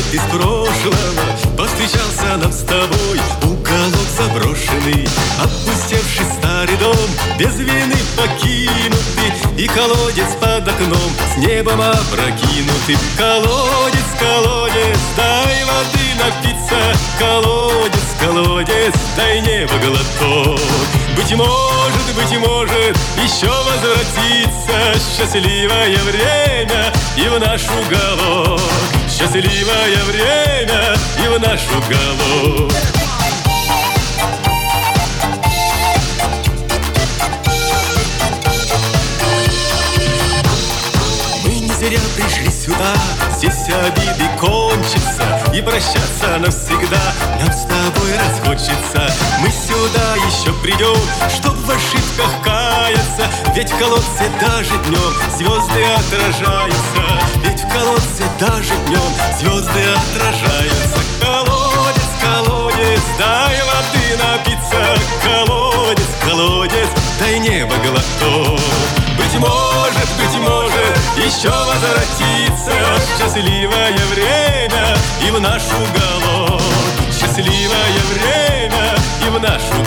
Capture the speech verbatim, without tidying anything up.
из прошлого повстречался нам с тобой уголок заброшенный, опустевший старый дом, без вины покинутый, и колодец под окном с небом опрокинутый. Колодец, колодец, дай воды напиться, колодец, колодец, дай небо глоток. Быть может, быть может, еще возвратится счастливое время и в наш уголок. Счастливое время и в наш уголок. Мы не зря пришли сюда, здесь обиды кончатся, и прощаться навсегда нам с тобой расхочется. Мы сюда еще придем, чтоб в ошибках каяться, ведь в колодце даже днем звезды отражаются. Ведь в колодце даже днем звезды отражаются. Колодец, колодец, дай воды напиться, колодец, колодец, дай небо глоток. Быть может, быть может, еще возвратится счастливое время и в наш уголок. Счастливое время и в наш уголок.